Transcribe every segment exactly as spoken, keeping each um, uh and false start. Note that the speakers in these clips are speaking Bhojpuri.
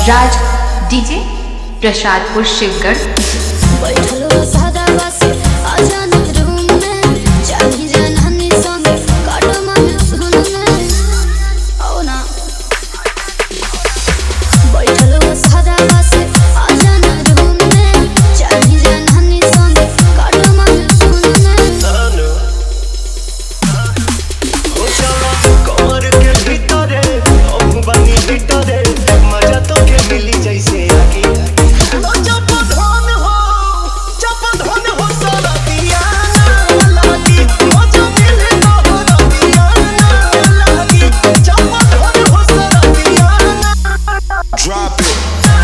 राज डीजे प्रसादपुर शिवगढ़। बैठलो सादा बासी आजान रूम में चाही जाननी संग काटमा में सुन में आओ ना। बैठलो सादा बासी आजान रूम में चाही जाननी संग काटमा में सुन में हो चला कमर के भीतरे ओ बनी भीतरे मजा तो के मिली जैसे आगे तो जब धन हो जब धन हो सारा दिया लागी मजा मिले तो हो दिया लागी जब धन हो सारा दिया drop it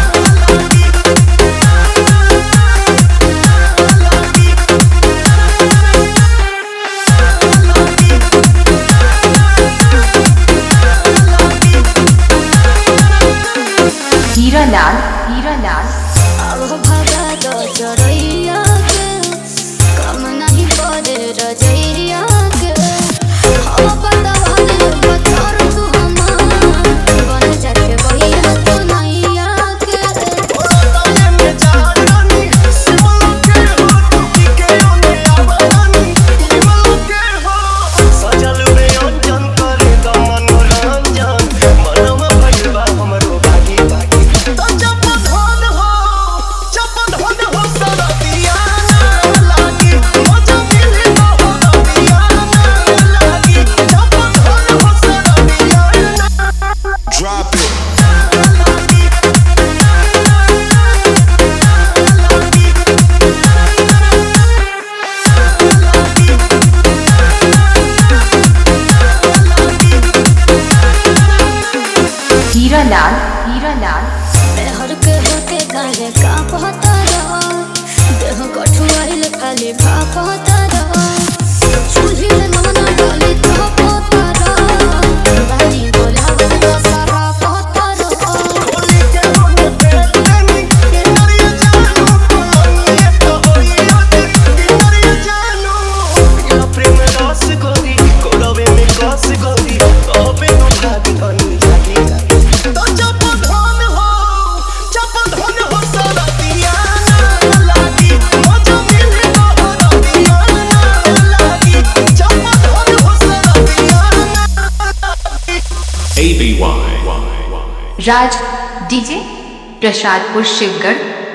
हीरा लाल हीरा लाल अब भागा तो चढ़ैया के कम नहीं पड़े रजैया के हवा पता वाले बतर तू हमार बन जाके भैया तू नैया के ताले में जानी सिमल के हो टुकी के ओने आवानी सिमल के हो सजल में अंजन करे त मनोरंजन मनवा भइलबा हमरो भागी भागी तो जब धन हो जब धन हो सारा दिया लागी मजा मिले तो हो दिया लागी जब धन हो सारा दिया drop it हीरा लाल हीरा लाल हर के होके काले का पता रहा देह कठुआइल खाली भाप होता रहा चूल्ही में नमना डाली तो पता रहा बानी बोलावत तो सारा पता रहा होली के होने बेलनी के मरिया जानू ये तो होई होती के मरिया जानू बिना प्रेम रस गोरी कोलवे में कस गोरी अबे तो भाग धनी जागी तो जब धन हो जब धन हो सारा दिया लागी मजा मिले तो हो दिया लागी जब धन हो सारा दिया A B Y Raj DJ Prasadpur Shivgarh.